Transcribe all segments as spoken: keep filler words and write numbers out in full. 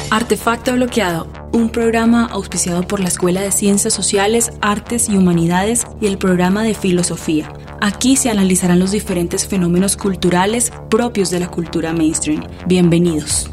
Artefacto Bloqueado, un programa auspiciado por la Escuela de Ciencias Sociales, Artes y Humanidades y el programa de Filosofía. Aquí se analizarán los diferentes fenómenos culturales propios de la cultura mainstream. Bienvenidos.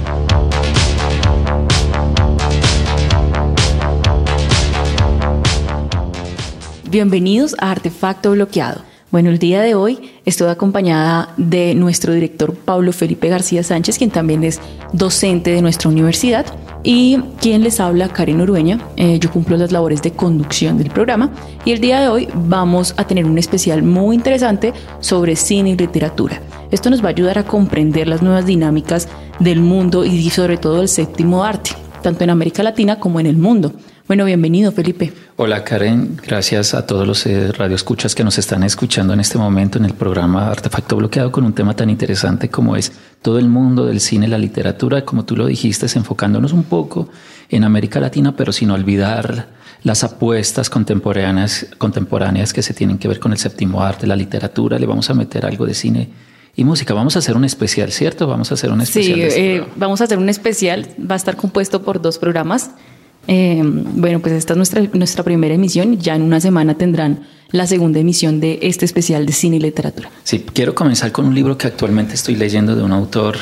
Bienvenidos a Artefacto Bloqueado. Bueno, el día de hoy estoy acompañada de nuestro director Pablo Felipe García Sánchez, quien también es docente de nuestra universidad, y quien les habla, Karen Urueña. Eh, yo cumplo las labores de conducción del programa y el día de hoy vamos a tener un especial muy interesante sobre cine y literatura. Esto nos va a ayudar a comprender las nuevas dinámicas del mundo y sobre todo el séptimo arte, tanto en América Latina como en el mundo. Bueno, bienvenido, Felipe. Hola, Karen. Gracias a todos los eh, radioescuchas que nos están escuchando en este momento en el programa Artefacto Bloqueado con un tema tan interesante como es todo el mundo del cine y la literatura, como tú lo dijiste, enfocándonos un poco en América Latina, pero sin olvidar las apuestas contemporáneas, contemporáneas que se tienen que ver con el séptimo arte, la literatura. Le vamos a meter algo de cine y música. Vamos a hacer un especial, ¿cierto? Vamos a hacer un especial. Sí, de este eh, vamos a hacer un especial. Va a estar compuesto por dos programas. Eh, bueno, pues esta es nuestra, nuestra primera emisión. Ya en una semana tendrán la segunda emisión de este especial de cine y literatura. Sí, quiero comenzar con un libro que actualmente estoy leyendo de un autor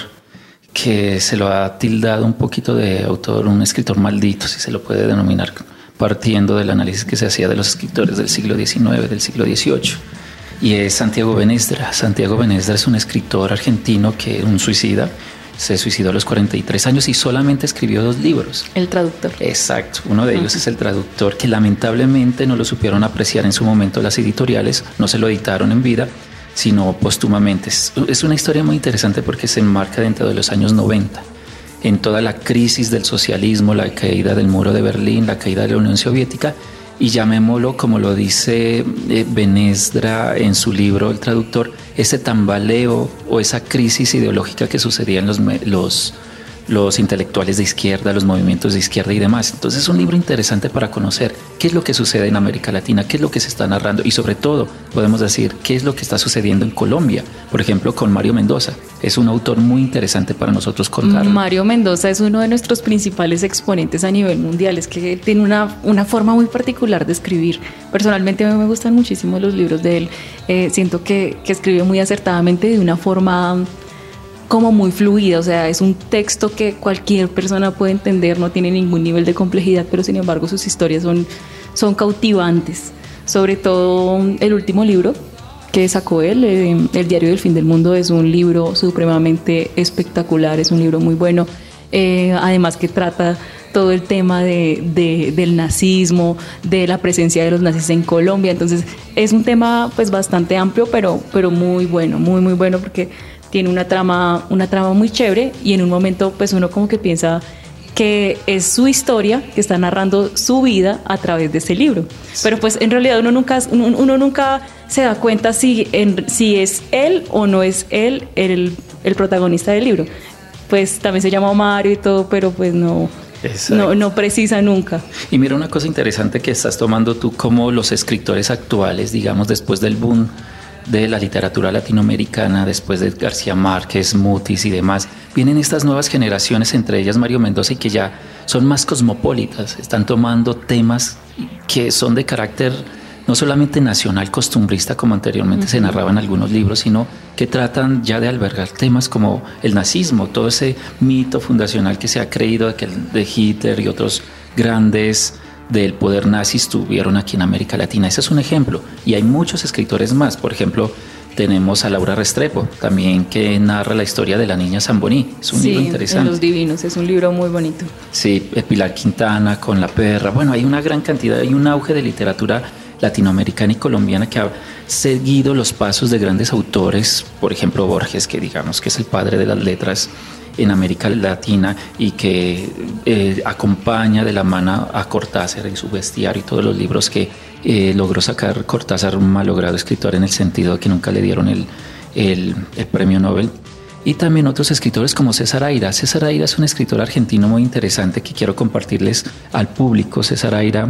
que se lo ha tildado un poquito de autor, un escritor maldito, si se lo puede denominar, partiendo del análisis que se hacía de los escritores del siglo diecinueve, del siglo dieciocho. Y es Santiago Benesdra. Santiago Benesdra es un escritor argentino que un suicida. Se suicidó a los cuarenta y tres años y solamente escribió dos libros. El traductor. Exacto. Uno de ellos uh-huh. es El traductor, que lamentablemente no lo supieron apreciar en su momento las editoriales. No se lo editaron en vida, sino póstumamente. Es, es una historia muy interesante porque se enmarca dentro de los años noventa. En toda la crisis del socialismo, la caída del muro de Berlín, la caída de la Unión Soviética. Y llamémoslo, como lo dice eh, Benesdra en su libro El traductor, ese tambaleo o esa crisis ideológica que sucedía en los, los, los intelectuales de izquierda, los movimientos de izquierda y demás. Entonces es un libro interesante para conocer qué es lo que sucede en América Latina, qué es lo que se está narrando y sobre todo podemos decir qué es lo que está sucediendo en Colombia, por ejemplo con Mario Mendoza. Es un autor muy interesante para nosotros contarlo. Mario Mendoza es uno de nuestros principales exponentes a nivel mundial. Es que tiene una, una forma muy particular de escribir. Personalmente a mí me gustan muchísimo los libros de él. Eh, siento que, que escribe muy acertadamente de una forma como muy fluida. O sea, es un texto que cualquier persona puede entender, no tiene ningún nivel de complejidad, pero sin embargo sus historias son, son cautivantes. Sobre todo el último libro que sacó él, eh, El diario del fin del mundo, es un libro supremamente espectacular, es un libro muy bueno, eh, además que trata todo el tema de, de, del nazismo, de la presencia de los nazis en Colombia. Entonces es un tema pues bastante amplio, pero, pero muy bueno, muy muy bueno porque tiene una trama, una trama muy chévere y en un momento pues uno como que piensa que es su historia, que está narrando su vida a través de ese libro. Sí. Pero pues en realidad uno nunca, uno, uno nunca se da cuenta si, en, si es él o no es él el, el protagonista del libro. Pues también se llama Mario y todo, pero pues no, no, no precisa nunca. Y mira una cosa interesante que estás tomando tú, como los escritores actuales, digamos, después del boom de la literatura latinoamericana, después de García Márquez, Mutis y demás, vienen estas nuevas generaciones, entre ellas Mario Mendoza, y que ya son más cosmopolitas, están tomando temas que son de carácter no solamente nacional, costumbrista, como anteriormente uh-huh. se narraba en algunos libros, sino que tratan ya de albergar temas como el nazismo, todo ese mito fundacional que se ha creído de que de Hitler y otros grandes del poder nazi estuvieron aquí en América Latina. Ese es un ejemplo y hay muchos escritores más. Por ejemplo, tenemos a Laura Restrepo también, que narra la historia de la niña Zamboní. Es un sí, libro interesante. En Los Divinos, es un libro muy bonito. Sí, Pilar Quintana con La Perra. Bueno, hay una gran cantidad, hay un auge de literatura latinoamericana y colombiana que ha seguido los pasos de grandes autores, por ejemplo Borges, que digamos que es el padre de las letras en América Latina y que eh, acompaña de la mano a Cortázar en su bestiario y todos los libros que eh, logró sacar Cortázar, un malogrado escritor en el sentido de que nunca le dieron el, el, el premio Nobel. Y también otros escritores como César Aira. César Aira es un escritor argentino muy interesante que quiero compartirles al público. César Aira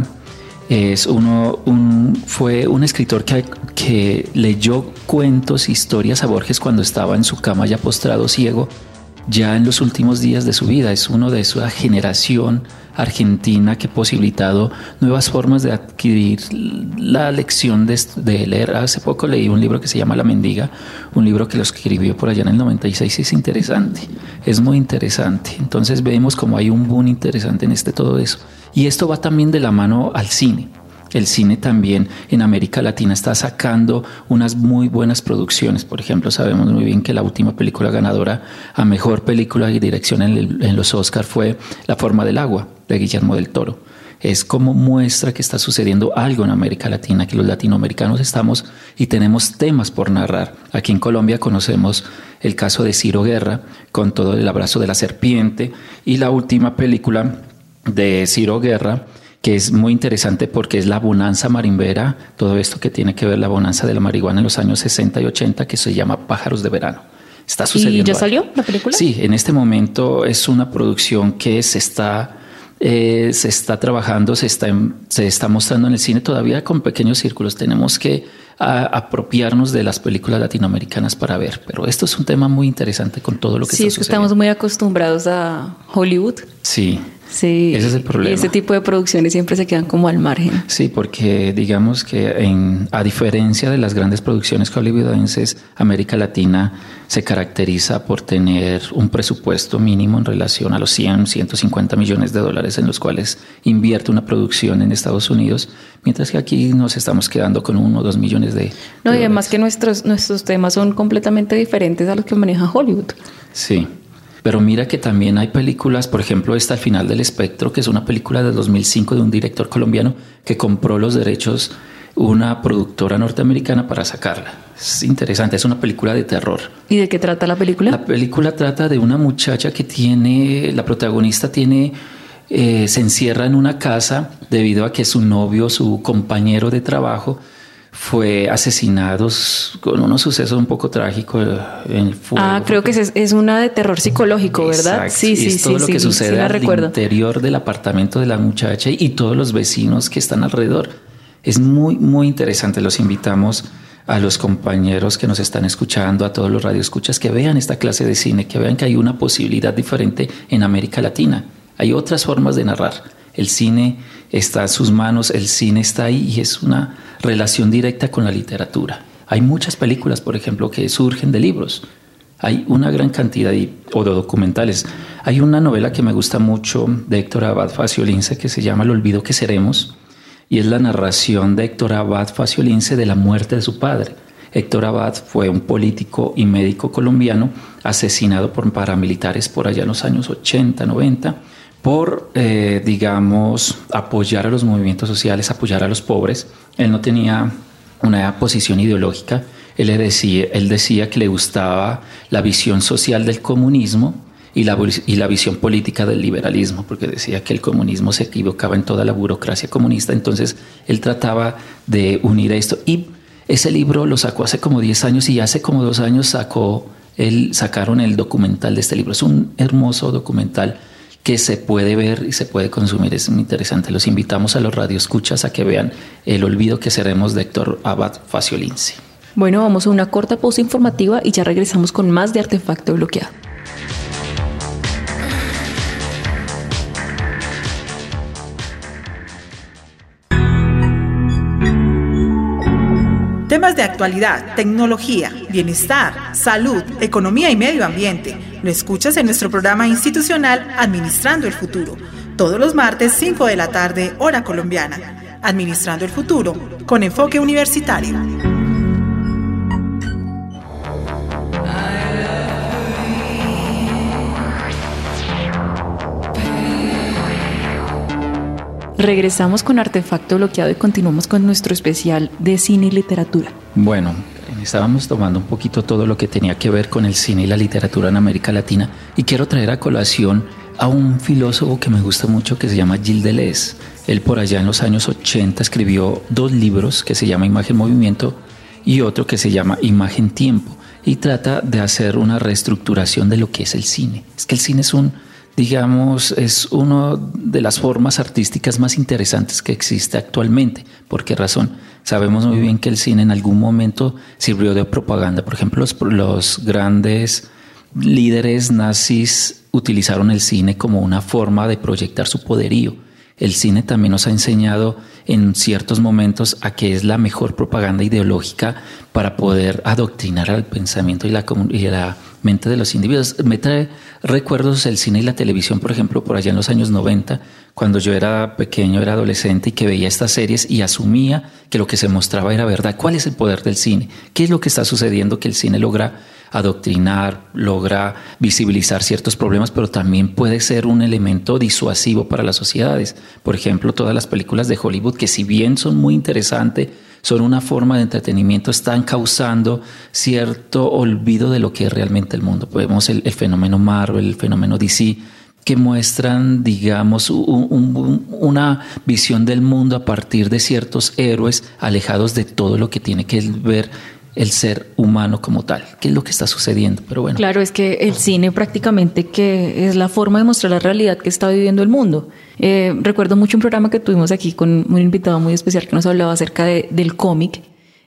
es uno, un, fue un escritor que, que leyó cuentos, historias a Borges cuando estaba en su cama ya postrado ciego, ya en los últimos días de su vida. Es uno de esa generación argentina que ha posibilitado nuevas formas de adquirir la lección de, de leer. Hace poco leí un libro que se llama La Mendiga, un libro que lo escribió por allá en el noventa y seis, y es interesante, es muy interesante. Entonces vemos como hay un boom interesante en este todo eso. Y esto va también de la mano al cine. El cine también en América Latina está sacando unas muy buenas producciones. Por ejemplo, sabemos muy bien que la última película ganadora a mejor película y dirección en, el, en los Oscar fue La forma del agua, de Guillermo del Toro. Es como muestra que está sucediendo algo en América Latina, que los latinoamericanos estamos y tenemos temas por narrar. Aquí en Colombia conocemos el caso de Ciro Guerra, con todo el abrazo de la serpiente, y la última película de Ciro Guerra, que es muy interesante porque es la bonanza marimbera, todo esto que tiene que ver la bonanza de la marihuana en los años sesenta y ochenta, que se llama Pájaros de Verano. Está sucediendo. ¿Y ya salió algo. la película? Sí, en este momento es una producción que se está, eh, se está trabajando, se está, se está mostrando en el cine todavía con pequeños círculos. Tenemos que a, apropiarnos de las películas latinoamericanas para ver, pero esto es un tema muy interesante con todo lo que sí, está es que sucediendo. Estamos muy acostumbrados a Hollywood. Sí. Sí, ese es el problema. Y ese tipo de producciones siempre se quedan como al margen. Sí, porque digamos que en, a diferencia de las grandes producciones hollywoodenses, América Latina se caracteriza por tener un presupuesto mínimo en relación a los cien, ciento cincuenta millones de dólares en los cuales invierte una producción en Estados Unidos, mientras que aquí nos estamos quedando con uno o dos millones de, de No, y además dólares. que nuestros, nuestros temas son completamente diferentes a los que maneja Hollywood. Sí. Pero mira que también hay películas, por ejemplo, esta Al final del espectro, que es una película de dos mil cinco de un director colombiano que compró los derechos una productora norteamericana para sacarla. Es interesante, es una película de terror. ¿Y de qué trata la película? La película trata de una muchacha que tiene, la protagonista tiene, eh, se encierra en una casa debido a que su novio, su compañero de trabajo, fue asesinado con unos sucesos un poco trágicos en el fuego. Ah, creo que es, es una de terror psicológico, ¿verdad? Exacto. Sí, sí, es todo sí, lo sí, que sí, sucede sí la al recuerdo. interior del apartamento de la muchacha y todos los vecinos que están alrededor. Es muy, muy interesante. Los invitamos a los compañeros que nos están escuchando, a todos los radioescuchas, que vean esta clase de cine, que vean que hay una posibilidad diferente en América Latina. Hay otras formas de narrar. El cine está en sus manos, el cine está ahí y es una relación directa con la literatura. Hay muchas películas, por ejemplo, que surgen de libros. Hay una gran cantidad de, o de documentales. Hay una novela que me gusta mucho de Héctor Abad Faciolince que se llama El olvido que seremos, y es la narración de Héctor Abad Faciolince de la muerte de su padre. Héctor Abad fue un político y médico colombiano asesinado por paramilitares por allá en los años ochenta, noventa, por, eh, digamos, apoyar a los movimientos sociales, apoyar a los pobres. Él no tenía una posición ideológica. Él decía, él decía que le gustaba la visión social del comunismo y la, y la visión política del liberalismo, porque decía que el comunismo se equivocaba en toda la burocracia comunista. Entonces, él trataba de unir esto. Y ese libro lo sacó hace como diez años y hace como dos años sacó el, sacaron el documental de este libro. Es un hermoso documental que se puede ver y se puede consumir. Es muy interesante. Los invitamos a los radioescuchas a que vean El olvido que seremos de Héctor Abad Faciolince. Bueno, vamos a una corta pausa informativa y ya regresamos con más de Artefacto Bloqueado. Temas de actualidad, tecnología, bienestar, salud, economía y medio ambiente. Lo escuchas en nuestro programa institucional Administrando el Futuro. Todos los martes, cinco de la tarde, hora colombiana. Administrando el Futuro, con enfoque universitario. Regresamos con Artefacto Bloqueado y continuamos con nuestro especial de cine y literatura. Bueno, estábamos tomando un poquito todo lo que tenía que ver con el cine y la literatura en América Latina y quiero traer a colación a un filósofo que me gusta mucho que se llama Gilles Deleuze. Él por allá en los años ochenta escribió dos libros que se llama Imagen Movimiento y otro que se llama Imagen Tiempo y trata de hacer una reestructuración de lo que es el cine. Es que el cine es un digamos, es una de las formas artísticas más interesantes que existe actualmente. ¿Por qué razón? Sabemos muy bien que el cine en algún momento sirvió de propaganda. Por ejemplo, los, los grandes líderes nazis utilizaron el cine como una forma de proyectar su poderío. El cine también nos ha enseñado en ciertos momentos a que es la mejor propaganda ideológica para poder adoctrinar al pensamiento y la, y la mente de los individuos. Me trae recuerdos el cine y la televisión, por ejemplo, por allá en los años noventa, cuando yo era pequeño, era adolescente y que veía estas series y asumía que lo que se mostraba era verdad. ¿Cuál es el poder del cine? ¿Qué es lo que está sucediendo? Que el cine logra adoctrinar, logra visibilizar ciertos problemas, pero también puede ser un elemento disuasivo para las sociedades. Por ejemplo, todas las películas de Hollywood, que si bien son muy interesantes, son una forma de entretenimiento, están causando cierto olvido de lo que es realmente el mundo. Vemos el, el fenómeno Marvel, el fenómeno D C, que muestran, digamos, un, un, una visión del mundo a partir de ciertos héroes alejados de todo lo que tiene que ver el ser humano como tal. ¿Qué es lo que está sucediendo? Pero bueno. Claro, es que el cine prácticamente que es la forma de mostrar la realidad que está viviendo el mundo. Eh, recuerdo mucho un programa que tuvimos aquí con un invitado muy especial que nos hablaba acerca de, del cómic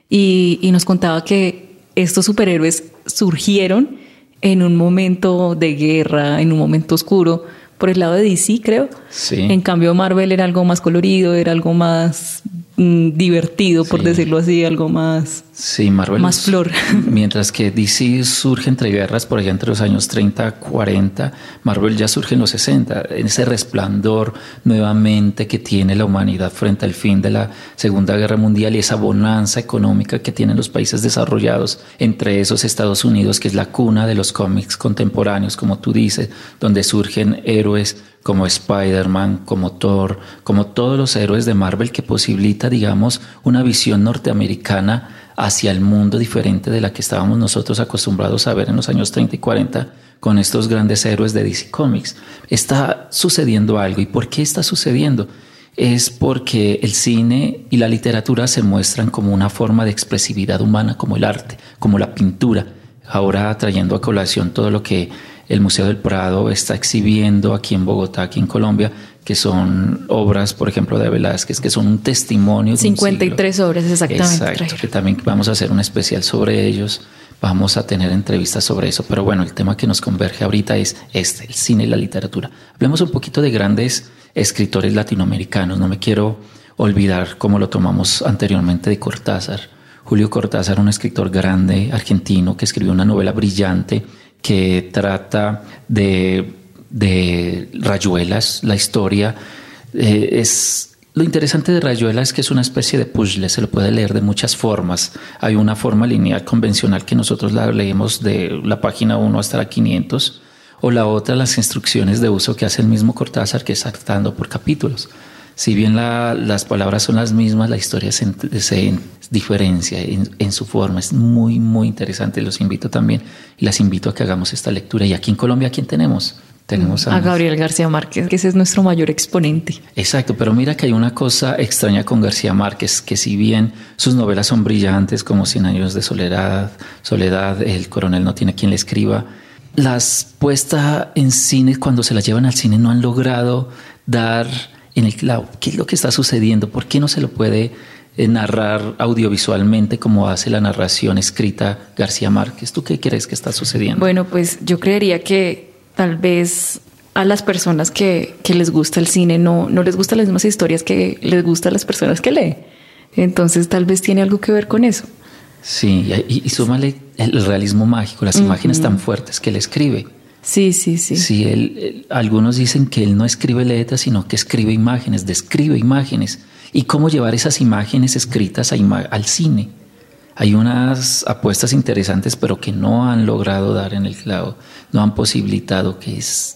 y, y nos contaba que estos superhéroes surgieron en un momento de guerra, en un momento oscuro, por el lado de D C, creo. Sí. En cambio, Marvel era algo más colorido, era algo más mm, divertido, por sí. decirlo así, algo más, sí, Marvel más es, flor. Mientras que D C surge entre guerras por allá entre los años treinta, cuarenta, Marvel ya surge en los sesenta. Ese resplandor nuevamente que tiene la humanidad frente al fin de la Segunda Guerra Mundial y esa bonanza económica que tienen los países desarrollados, entre esos Estados Unidos, que es la cuna de los cómics contemporáneos, como tú dices, donde surgen héroes como Spider-Man, como Thor, como todos los héroes de Marvel, que posibilita, digamos, una visión norteamericana hacia el mundo diferente de la que estábamos nosotros acostumbrados a ver en los años treinta y cuarenta con estos grandes héroes de D C Comics. Está sucediendo algo. ¿Y por qué está sucediendo? Es porque el cine y la literatura se muestran como una forma de expresividad humana, como el arte, como la pintura. Ahora trayendo a colación todo lo que el Museo del Prado está exhibiendo aquí en Bogotá, aquí en Colombia, que son obras, por ejemplo, de Velázquez, que son un testimonio. cincuenta y tres obras, exactamente. Exacto, que también vamos a hacer un especial sobre ellos, vamos a tener entrevistas sobre eso, pero bueno, el tema que nos converge ahorita es este, el cine y la literatura. Hablemos un poquito de grandes escritores latinoamericanos, no me quiero olvidar, como lo tomamos anteriormente, de Cortázar. Julio Cortázar, un escritor grande argentino que escribió una novela brillante que trata de, de Rayuelas. La historia eh, es... Lo interesante de Rayuela es que es una especie de puzzle, se lo puede leer de muchas formas. Hay una forma lineal convencional que nosotros la leemos de la página uno hasta la quinientos, o la otra, las instrucciones de uso que hace el mismo Cortázar, que es saltando por capítulos. Si bien la, las palabras son las mismas, la historia se, se diferencia en, en su forma. Es muy, muy interesante. Los invito también y las invito a que hagamos esta lectura. Y aquí en Colombia, ¿quién tenemos? Tenemos a, a Gabriel García Márquez, que ese es nuestro mayor exponente. Exacto, pero mira que hay una cosa extraña con García Márquez, que si bien sus novelas son brillantes, como Cien años de soledad, Soledad, El coronel no tiene quien le escriba, las puestas en cine, cuando se las llevan al cine, no han logrado dar en el clavo. ¿Qué es lo que está sucediendo? ¿Por qué no se lo puede narrar audiovisualmente como hace la narración escrita García Márquez? ¿Tú qué crees que está sucediendo? Bueno, pues yo creería que tal vez a las personas que, que les gusta el cine no, no les gustan las mismas historias que les gustan a las personas que leen. Entonces tal vez tiene algo que ver con eso. Sí, y, y súmale el realismo mágico, las uh-huh. imágenes tan fuertes que él escribe. Sí, sí, sí. Sí, él, él, algunos dicen que él no escribe letras, sino que escribe imágenes, describe imágenes. ¿Y cómo llevar esas imágenes escritas a ima- al cine? Hay unas apuestas interesantes, pero que no han logrado dar en el clavo, no han posibilitado que es...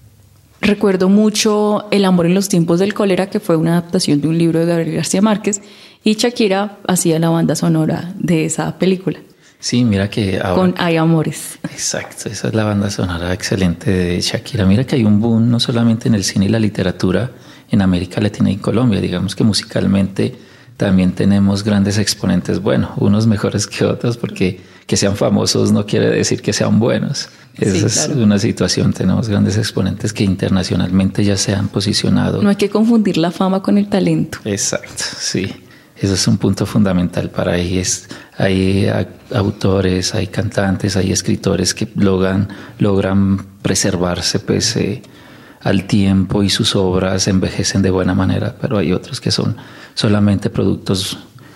Recuerdo mucho El amor en los tiempos del cólera, que fue una adaptación de un libro de Gabriel García Márquez, y Shakira hacía la banda sonora de esa película. Sí, mira que ahora... Con Hay Amores. Exacto, esa es la banda sonora excelente de Shakira. Mira que hay un boom no solamente en el cine y la literatura en América Latina y Colombia. Digamos que musicalmente también tenemos grandes exponentes, bueno, unos mejores que otros, porque que sean famosos no quiere decir que sean buenos. Esa sí, claro. Es una situación, tenemos grandes exponentes que internacionalmente ya se han posicionado. No hay que confundir la fama con el talento. Exacto, sí. Eso es un punto fundamental para ahí, es hay autores, hay cantantes, hay escritores que logran, logran preservarse pese al tiempo y sus obras envejecen de buena manera, pero hay otros que son solamente productos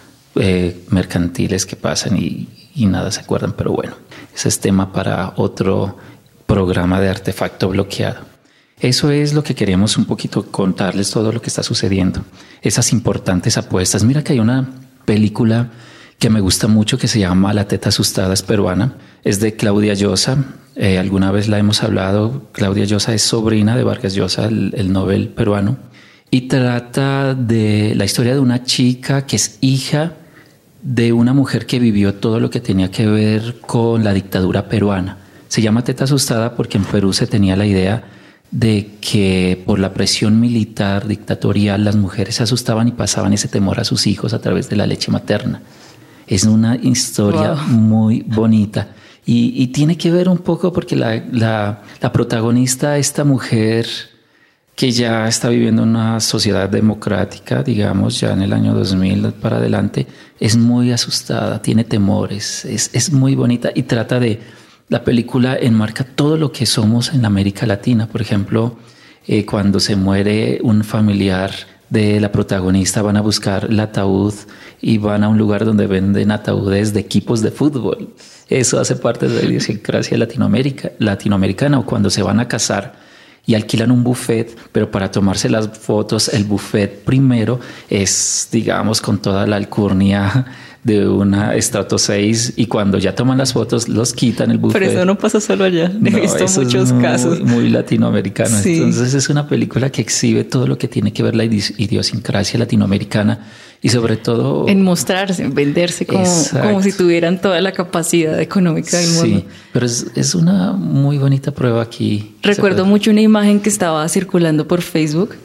eh, mercantiles que pasan y, y nada se acuerdan, pero bueno, ese es tema para otro programa de Artefacto Bloqueado. Eso es lo que queremos un poquito contarles, todo lo que está sucediendo, esas importantes apuestas. Mira que hay una película que me gusta mucho que se llama La teta asustada, es peruana, es de Claudia Llosa. Eh, alguna vez la hemos hablado. Claudia Llosa es sobrina de Vargas Llosa, el, el Nobel peruano, y trata de la historia de una chica que es hija de una mujer que vivió todo lo que tenía que ver con la dictadura peruana. Se llama Teta asustada porque en Perú se tenía la idea de que por la presión militar dictatorial las mujeres se asustaban y pasaban ese temor a sus hijos a través de la leche materna. Es una historia wow. muy bonita y, y tiene que ver un poco porque la, la, la protagonista, esta mujer que ya está viviendo en una sociedad democrática, digamos, ya en el año dos mil para adelante, es muy asustada, tiene temores, es, es muy bonita y trata de... La película enmarca todo lo que somos en América Latina. Por ejemplo, eh, cuando se muere un familiar de la protagonista, van a buscar el ataúd y van a un lugar donde venden ataúdes de equipos de fútbol. Eso hace parte de la idiosincrasia Latinoamérica, latinoamericana. O cuando se van a casar y alquilan un buffet, pero para tomarse las fotos, el buffet primero es, digamos, con toda la alcurnia de una estrato seis, y cuando ya toman las fotos los quitan el buffet. Pero eso no pasa solo allá. He no, visto muchos es muy, casos. Muy latinoamericano. Sí. Entonces es una película que exhibe todo lo que tiene que ver la idiosincrasia latinoamericana y sobre todo... En mostrarse, en venderse como, como si tuvieran toda la capacidad económica del mundo. Sí, pero es, es una muy bonita prueba aquí. Recuerdo mucho una imagen que estaba circulando por Facebook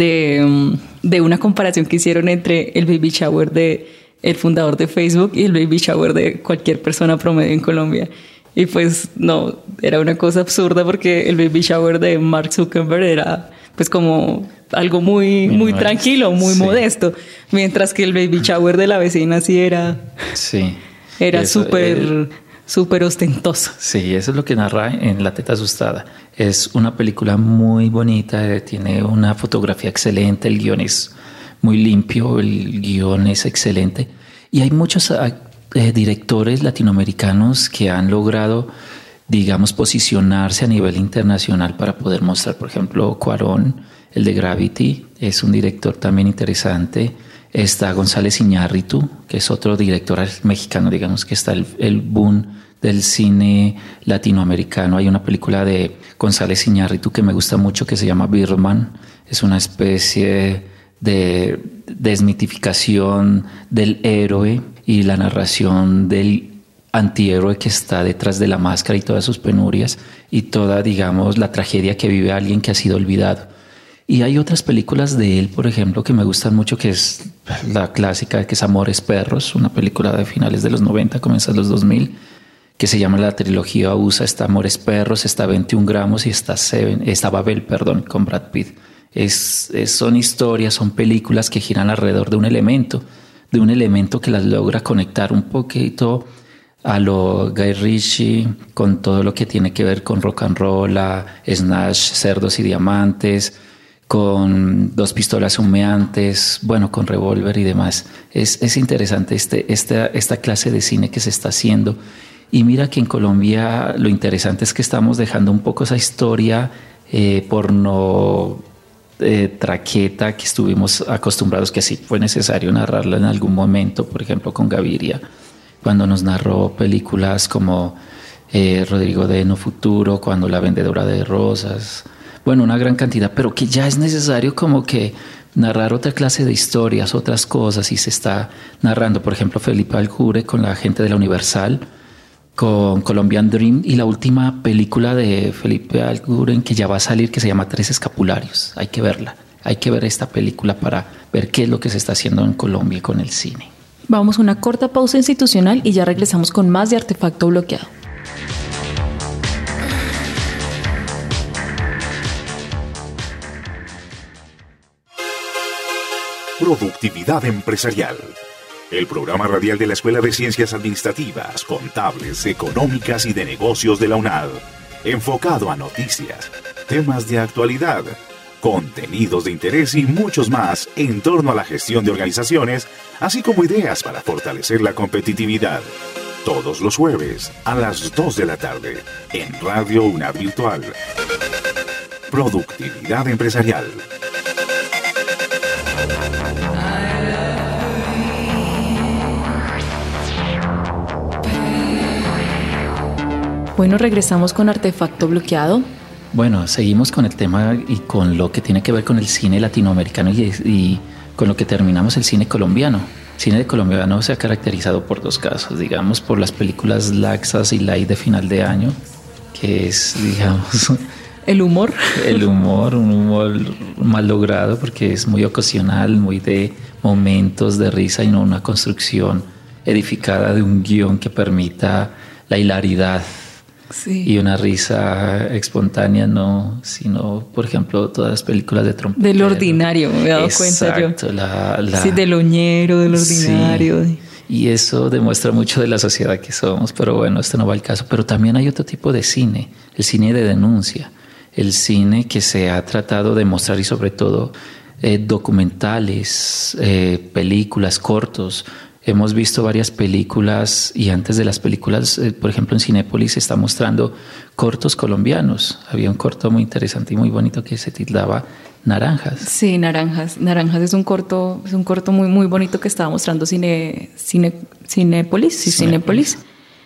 de, de una comparación que hicieron entre el baby shower de el fundador de Facebook y el baby shower de cualquier persona promedio en Colombia. Y pues no, era una cosa absurda porque el baby shower de Mark Zuckerberg era pues como algo muy, muy tranquilo, muy sí. modesto, mientras que el baby shower de la vecina sí era sí. era súper súper ostentoso. Sí, eso es lo que narra en La teta asustada. Es una película muy bonita, tiene una fotografía excelente, el guión es muy limpio, el guión es excelente y hay muchos eh, directores latinoamericanos que han logrado, digamos, posicionarse a nivel internacional para poder mostrar, por ejemplo, Cuarón, el de Gravity, es un director también interesante. Está González Iñárritu, que es otro director mexicano, digamos que está el, el boom del cine latinoamericano. Hay una película de González Iñárritu que me gusta mucho que se llama Birdman, es una especie de desmitificación del héroe y la narración del antihéroe que está detrás de la máscara y todas sus penurias y toda, digamos, la tragedia que vive alguien que ha sido olvidado. Y hay otras películas de él, por ejemplo, que me gustan mucho, que es la clásica, que es Amores Perros, una película de finales de los noventa, comienzos de los dos mil, que se llama la trilogía U S A. Está Amores Perros, está veintiún gramos y está, Seven, está Babel, perdón, con Brad Pitt. Es, es, son historias, son películas que giran alrededor de un elemento, de un elemento que las logra conectar un poquito a lo Guy Ritchie, con todo lo que tiene que ver con rock and roll, a Snatch, Cerdos y Diamantes, con Dos pistolas humeantes, bueno, con Revolver y demás. Es, es interesante este, esta, esta clase de cine que se está haciendo. Y mira que en Colombia lo interesante es que estamos dejando un poco esa historia eh, porno... Eh, traqueta que estuvimos acostumbrados, que sí fue necesario narrarla en algún momento, por ejemplo con Gaviria, cuando nos narró películas como eh, Rodrigo de No Futuro, cuando La vendedora de rosas, bueno, una gran cantidad, pero que ya es necesario como que narrar otra clase de historias, otras cosas, y se está narrando, por ejemplo, Felipe Aljure con la gente de la Universal, con Colombian Dream, y la última película de Felipe Aljure que ya va a salir, que se llama Tres Escapularios. Hay que verla, hay que ver esta película para ver qué es lo que se está haciendo en Colombia con el cine. Vamos a una corta pausa institucional y ya regresamos con más de Artefacto Bloqueado. Productividad empresarial. el programa radial de la Escuela de Ciencias Administrativas, Contables, Económicas y de Negocios de la UNAD, enfocado a noticias, temas de actualidad, contenidos de interés y muchos más en torno a la gestión de organizaciones, así como ideas para fortalecer la competitividad. Todos los jueves a las dos de la tarde en Radio UNAD Virtual. Productividad empresarial. Bueno, regresamos con Artefacto Bloqueado. Bueno, seguimos con el tema y con lo que tiene que ver con el cine latinoamericano y, y con lo que terminamos el cine colombiano. El cine colombiano se ha caracterizado por dos casos, digamos, por las películas laxas y light de final de año, que es, digamos... El humor. El humor, un humor mal logrado porque es muy ocasional, muy de momentos de risa y no una construcción edificada de un guión que permita la hilaridad. Sí. Y una risa espontánea, no, sino, por ejemplo, todas las películas de trompetero. Del ordinario, me he dado cuenta yo. Exacto. La, la, sí, del oñero, del ordinario. Sí. Y eso demuestra mucho de la sociedad que somos, pero bueno, esto no va al caso. Pero también hay otro tipo de cine, el cine de denuncia, el cine que se ha tratado de mostrar y sobre todo eh, documentales, eh, películas, cortos. Hemos visto varias películas y antes de las películas, eh, por ejemplo en Cinépolis se está mostrando cortos colombianos. Había un corto muy interesante y muy bonito que se titulaba Naranjas. Sí, Naranjas. Naranjas es un corto, es un corto muy muy bonito que estaba mostrando Cine, Cine, Cinépolis, sí, Cinépolis.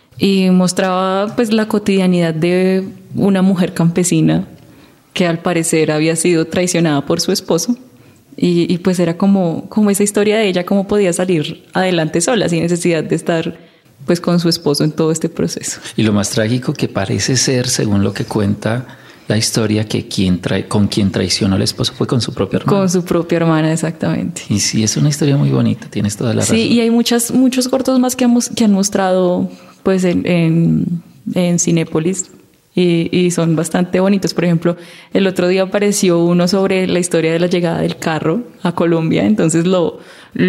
Y mostraba pues la cotidianidad de una mujer campesina que al parecer había sido traicionada por su esposo. Y, y pues era como, como esa historia de ella, cómo podía salir adelante sola, sin necesidad de estar pues con su esposo en todo este proceso. Y lo más trágico que parece ser, según lo que cuenta la historia, que quien trae, con quien traicionó al esposo fue con su propia hermana. Con su propia hermana, exactamente. Y sí, es una historia muy bonita, tienes toda la razón. Sí, y hay muchas, muchos cortos más que han, que han mostrado pues en, en, en Cinépolis. Y, y son bastante bonitos. Por ejemplo, el otro día apareció uno sobre la historia de la llegada del carro a Colombia. Entonces lo,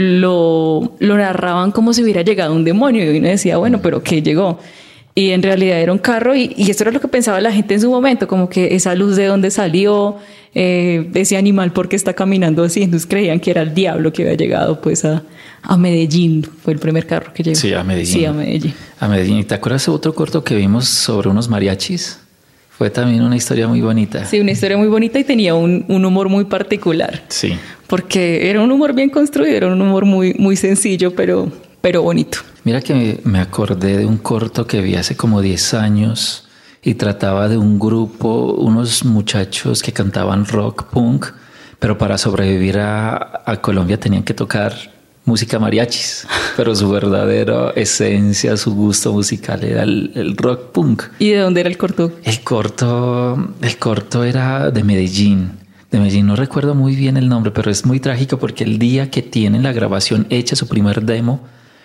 lo, lo narraban como si hubiera llegado un demonio. Y uno decía, bueno, ¿pero qué llegó? Y en realidad era un carro. Y, y esto era lo que pensaba la gente en su momento. Como que esa luz de dónde salió, eh, ese animal por qué está caminando así. Entonces creían que era el diablo que había llegado pues a... A Medellín, fue el primer carro que llegó. Sí, a Medellín. Sí, a Medellín. A Medellín. ¿Y te acuerdas de otro corto que vimos sobre unos mariachis? Fue también una historia muy bonita. Sí, una historia muy bonita y tenía un, un humor muy particular. Sí. Porque era un humor bien construido, era un humor muy, muy sencillo, pero, pero bonito. Mira que me acordé de un corto que vi hace como diez años y trataba de un grupo, unos muchachos que cantaban rock punk, pero para sobrevivir a, a Colombia tenían que tocar música mariachis, pero su verdadera esencia, su gusto musical era el, el rock punk. ¿Y de dónde era el corto? El corto, el corto era de Medellín. De Medellín no recuerdo muy bien el nombre, pero es muy trágico porque el día que tienen la grabación hecha, su primer demo,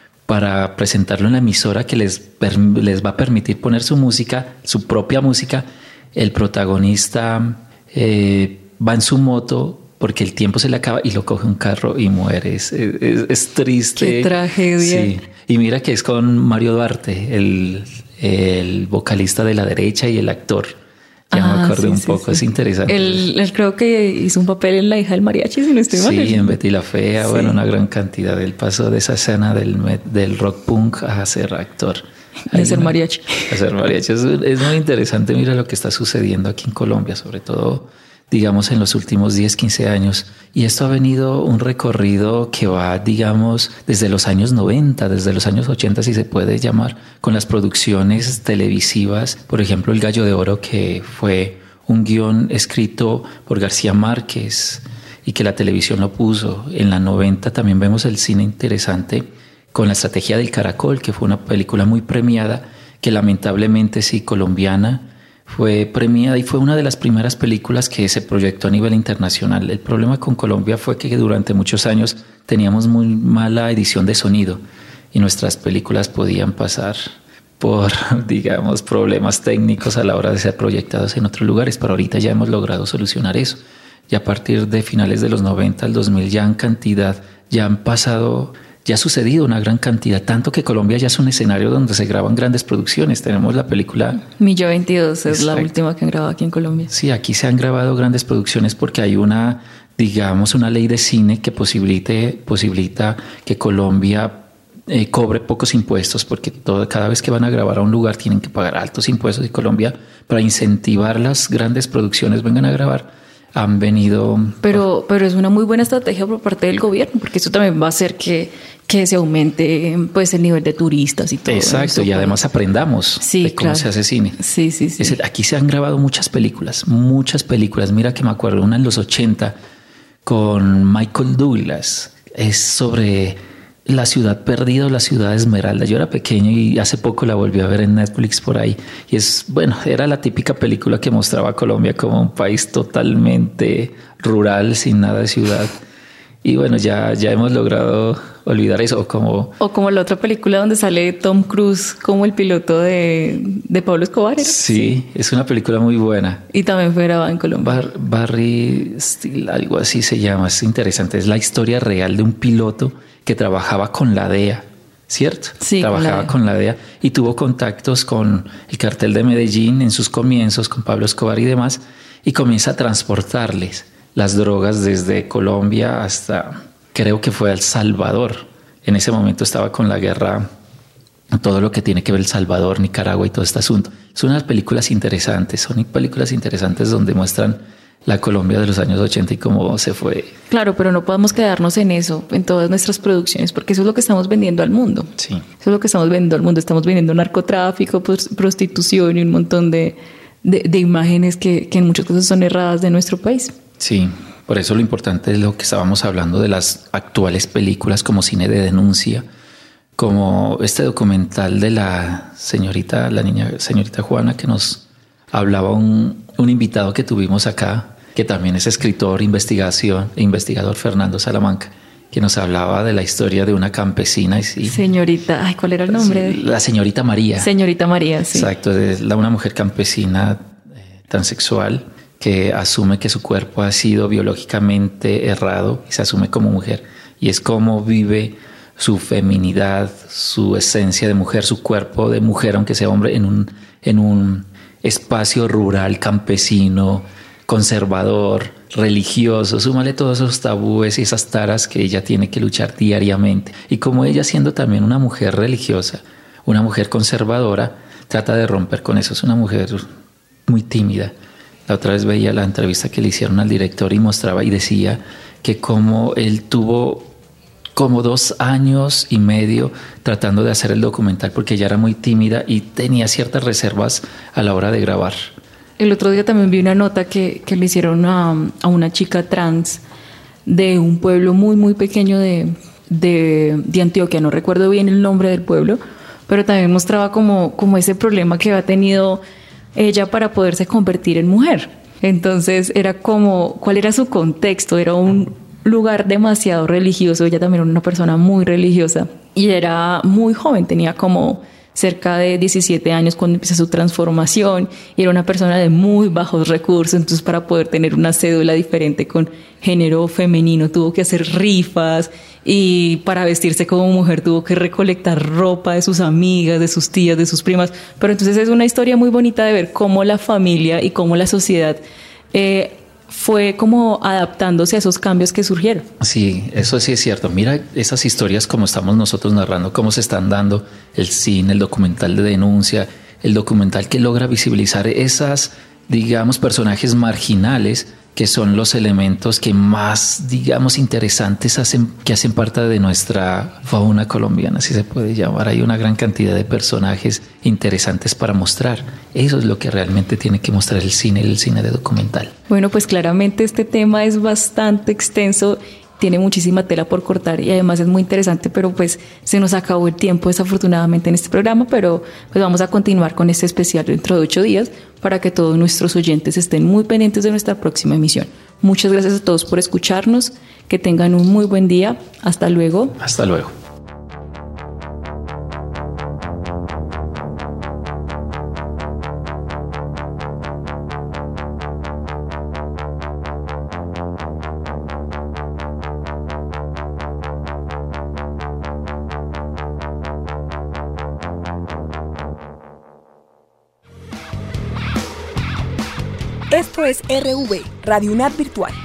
para presentarlo en la emisora que les, les va a permitir poner su música, su propia música, el protagonista eh, va en su moto porque el tiempo se le acaba y lo coge un carro y muere. Es, es, es triste. Qué tragedia. Sí. Y mira que es con Mario Duarte, el, el vocalista de La Derecha y el actor. Ya ah, me acordé sí, un sí, poco, sí. Es interesante. Él, él creo que hizo un papel en La hija del mariachi, si no estoy mal. Sí, en Betty la Fea, sí. Bueno, una gran cantidad. Él pasó de esa escena del, del rock punk a ser actor. De ser mariachi. A ser mariachi. Es, es muy interesante, mira lo que está sucediendo aquí en Colombia, sobre todo, digamos, en los últimos diez, quince años. Y esto ha venido un recorrido que va, digamos, desde los años noventa, desde los años ochenta, si se puede llamar, con las producciones televisivas. Por ejemplo, El Gallo de Oro, que fue un guión escrito por García Márquez y que la televisión lo puso. En la noventa también vemos el cine interesante con La Estrategia del Caracol, que fue una película muy premiada, que lamentablemente sí, colombiana, fue premiada y fue una de las primeras películas que se proyectó a nivel internacional. El problema con Colombia fue que durante muchos años teníamos muy mala edición de sonido y nuestras películas podían pasar por, digamos, problemas técnicos a la hora de ser proyectadas en otros lugares, pero ahorita ya hemos logrado solucionar eso. Y a partir de finales de los noventa al dos mil ya en cantidad, ya han pasado ya ha sucedido una gran cantidad, tanto que Colombia ya es un escenario donde se graban grandes producciones. Tenemos la película Milla veintidós es Exacto. la última que han grabado aquí en Colombia. Sí, aquí se han grabado grandes producciones porque hay una, digamos, una ley de cine que posibilite, posibilita que Colombia eh, cobre pocos impuestos, porque todo, cada vez que van a grabar a un lugar tienen que pagar altos impuestos, y Colombia, para incentivar las grandes producciones vengan a grabar, han venido... Pero, pero es una muy buena estrategia por parte del gobierno, porque eso también va a hacer que, que se aumente pues el nivel de turistas y todo. Exacto, y además aprendamos sí, de cómo claro. se hace cine. Sí, sí, sí. Es, aquí se han grabado muchas películas, muchas películas. Mira que me acuerdo, una en los ochenta con Michael Douglas. Es sobre La ciudad perdida o La ciudad esmeralda. Yo era pequeño y hace poco la volví a ver en Netflix por ahí. Y es, bueno, era la típica película que mostraba a Colombia como un país totalmente rural, sin nada de ciudad. Y bueno, ya, ya hemos logrado olvidar eso. O como, o como la otra película donde sale Tom Cruise como el piloto de, de Pablo Escobar. ¿Era? Sí, sí, es una película muy buena. Y también fue grabada en Colombia. Bar, Barry Steel, algo así se llama. Es interesante. Es la historia real de un piloto que trabajaba con la D E A, ¿cierto? Sí, trabajaba con la D E A y tuvo contactos con el cartel de Medellín en sus comienzos, con Pablo Escobar y demás, y comienza a transportarles las drogas desde Colombia hasta, creo que fue El Salvador. En ese momento estaba con la guerra, todo lo que tiene que ver El Salvador, Nicaragua y todo este asunto. Son unas películas interesantes, son películas interesantes donde muestran la Colombia de los años ochenta y cómo se fue. Claro, pero no podemos quedarnos en eso, en todas nuestras producciones, porque eso es lo que estamos vendiendo al mundo. Sí. Eso es lo que estamos vendiendo al mundo. Estamos vendiendo narcotráfico, prostitución y un montón de, de, de imágenes que, que en muchos casos son erradas de nuestro país. Sí, por eso lo importante es lo que estábamos hablando de las actuales películas como cine de denuncia, como este documental de la señorita, la niña, señorita Juana, que nos hablaba un, un invitado que tuvimos acá, que también es escritor, investigación, investigador, Fernando Salamanca, que nos hablaba de la historia de una campesina. Y sí, señorita, ay, ¿cuál era el nombre? La señorita María. Señorita María, sí. Exacto, es la, una mujer campesina eh, transexual que asume que su cuerpo ha sido biológicamente errado y se asume como mujer. Y es como vive su feminidad, su esencia de mujer, su cuerpo de mujer, aunque sea hombre, en un, en un espacio rural, campesino, conservador, religioso. Súmale todos esos tabúes y esas taras que ella tiene que luchar diariamente. Y como ella, siendo también una mujer religiosa, una mujer conservadora, trata de romper con eso. Es una mujer muy tímida. La otra vez veía la entrevista que le hicieron al director y mostraba y decía que como él tuvo como dos años y medio tratando de hacer el documental porque ella era muy tímida y tenía ciertas reservas a la hora de grabar. El otro día también vi una nota que, que le hicieron a, a una chica trans de un pueblo muy, muy pequeño de, de, de Antioquia. No recuerdo bien el nombre del pueblo, pero también mostraba como, como ese problema que había tenido ella para poderse convertir en mujer. Entonces era como, ¿cuál era su contexto? Era un lugar demasiado religioso. Ella también era una persona muy religiosa y era muy joven, tenía como cerca de diecisiete años cuando empieza su transformación, y era una persona de muy bajos recursos. Entonces, para poder tener una cédula diferente con género femenino tuvo que hacer rifas, y para vestirse como mujer tuvo que recolectar ropa de sus amigas, de sus tías, de sus primas. Pero entonces es una historia muy bonita de ver cómo la familia y cómo la sociedad eh, fue como adaptándose a esos cambios que surgieron. Sí, eso sí es cierto. Mira esas historias como estamos nosotros narrando, cómo se están dando el cine, el documental de denuncia, el documental que logra visibilizar esas, digamos, personajes marginales que son los elementos que más, digamos, interesantes hacen, que hacen parte de nuestra fauna colombiana, si se puede llamar. Hay una gran cantidad de personajes interesantes para mostrar. Eso es lo que realmente tiene que mostrar el cine, el cine de documental. Bueno, pues claramente este tema es bastante extenso, tiene muchísima tela por cortar y además es muy interesante, pero pues se nos acabó el tiempo desafortunadamente en este programa, pero pues vamos a continuar con este especial dentro de ocho días para que todos nuestros oyentes estén muy pendientes de nuestra próxima emisión. Muchas gracias a todos por escucharnos, que tengan un muy buen día. Hasta luego. Hasta luego. Esto es R V, Radio UNAD Virtual.